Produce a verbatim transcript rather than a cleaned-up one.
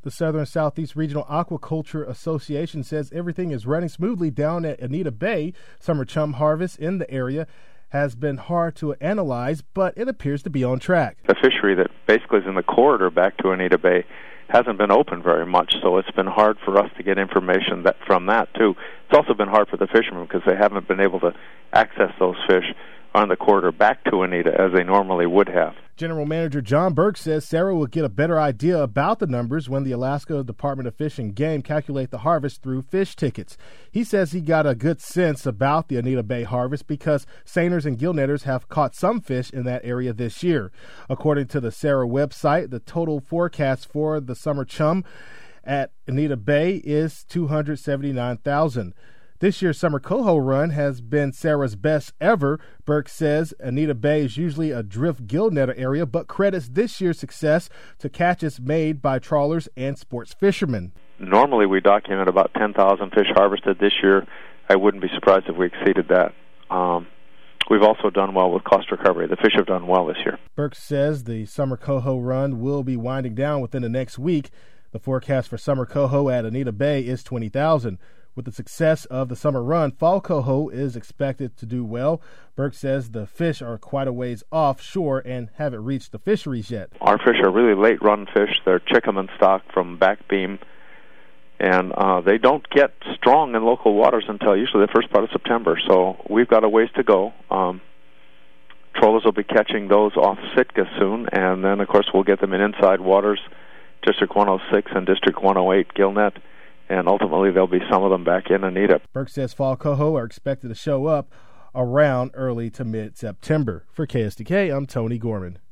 The Southern Southeast Regional Aquaculture Association says everything is running smoothly down at Anita Bay. Summer chum harvest in the area has been hard to analyze, but it appears to be on track. The fishery that basically is in the corridor back to Anita Bay hasn't been open very much, so it's been hard for us to get information that, from that, too. It's also been hard for the fishermen because they haven't been able to access those fish on the corridor back to Anita as they normally would have. General Manager John Burke says Sarah will get a better idea about the numbers when the Alaska Department of Fish and Game calculate the harvest through fish tickets. He says he got a good sense about the Anita Bay harvest because seiners and gillnetters have caught some fish in that area this year. According to the Sarah website, the total forecast for the summer chum at Anita Bay is two hundred seventy-nine thousand. This year's summer coho run has been Sarah's best ever. Burke says Anita Bay is usually a drift gill netter area, but credits this year's success to catches made by trawlers and sports fishermen. Normally we document about ten thousand fish harvested. This year I wouldn't be surprised if we exceeded that. Um, we've also done well with cost recovery. The fish have done well this year. Burke says the summer coho run will be winding down within the next week. The forecast for summer coho at Anita Bay is twenty thousand. With the success of the summer run, fall coho is expected to do well. Burke says the fish are quite a ways offshore and haven't reached the fisheries yet. Our fish are really late run fish. They're Chickaman stock from back beam, and uh, they don't get strong in local waters until usually the first part of September. So we've got a ways to go. Um, trawlers will be catching those off Sitka soon, and then of course we'll get them in inside waters, District one oh six and District one oh eight gillnet. And ultimately, there'll be some of them back in Anita. Burke says fall coho are expected to show up around early to mid-September. For K S D K, I'm Tony Gorman.